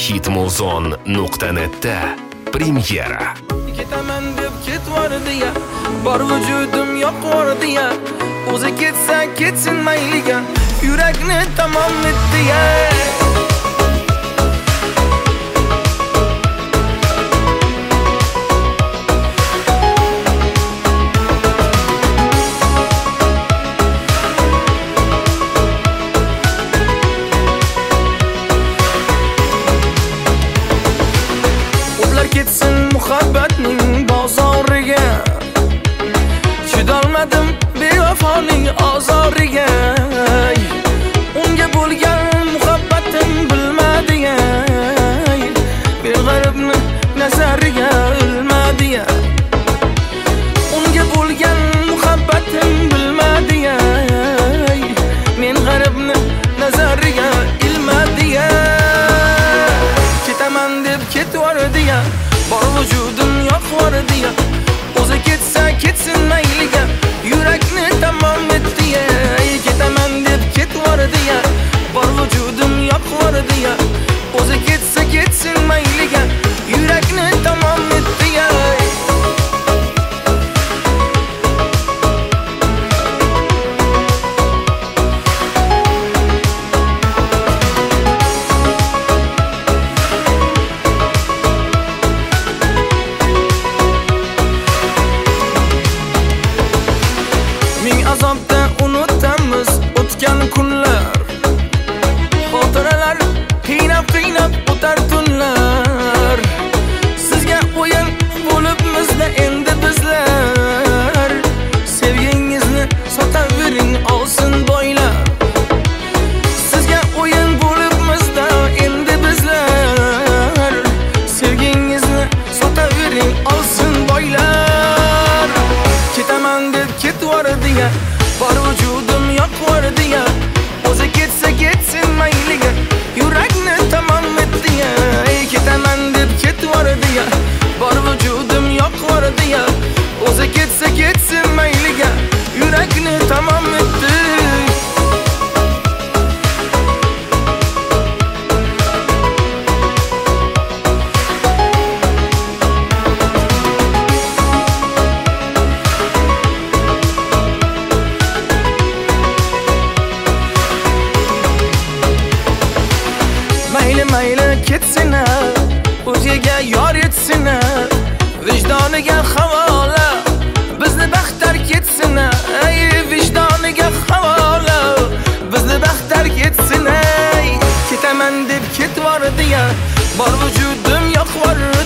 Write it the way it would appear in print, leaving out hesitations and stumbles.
hitmuzon.net'da premyera. Ketaman deb ketvordi ya, bor vujudim yo'qvordi ya. O'zi ketsa ketsin mayliga, yurakni tamom etdi ya. Ketsin muhabbatning bozoriga, chidolmadim bevafoning azoriga. Unga bo'lgan muhabbatim bilmadi ya, beg'aribni nazariga ilmadi ya. Unga bo'lgan muhabbatim bilmadi ya, men g'aribni nazariga ilmadi ya. Ketaman deb ketvordi ya, bor vujudim yo'qvordi ya. O'zi ketsa ketsin mayliga, yurakni tamom etdi ya. Ketaman deb ketvordi ya, bor vujudim yo'qvordi ya. O'zi ketsa ketsin mayliga, yurakni tamom etdi ya. Azobda unutamiz o'tgan kunlar, xotiralar qiynab o'tar tunlar. Sizga o'yin bo'libmizda endi bizlar, sevgingizni sotavering olsin boylar. Sizga o'yin bo'libmizda endi bizlar, sevgingizni sotavering olsin boylar. Ketaman deb ketvordi ya, bor vujudim yo'qvordi ya. O'zi ketsa ketsin mayliga, yurakni tamom etdi ya. Ketaman deb ketvordi ya, bor vujudim yo'qvordi ya. O'zi ketsa ketsin mayliga, yurakni tamom etdi. Mayli ketsin, o'ziga yor etsin, vijdoniga havola, bizni baxtar ketsin. Ey vijdoniga havola, bizni baxtar ketsin. Ketaman deb ketvordi ya, bor vujudim yo'qvordi